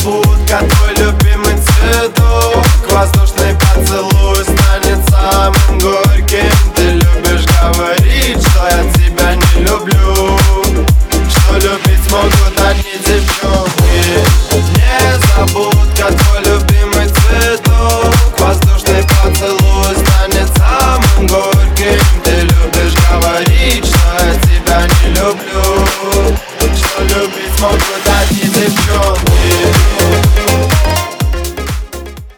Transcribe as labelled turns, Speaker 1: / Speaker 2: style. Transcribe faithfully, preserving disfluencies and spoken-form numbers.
Speaker 1: Незабудка, твой любимый цветок. Воздушный поцелуй станет самым горьким. Ты любишь говорить, что я тебя не люблю, что любить смогут одни девчонки. Незабудка, твой любимый цветок. Воздушный поцелуй станет самым горьким. Ты любишь говорить, что я тебя не люблю, что любить смогут одни девчонки.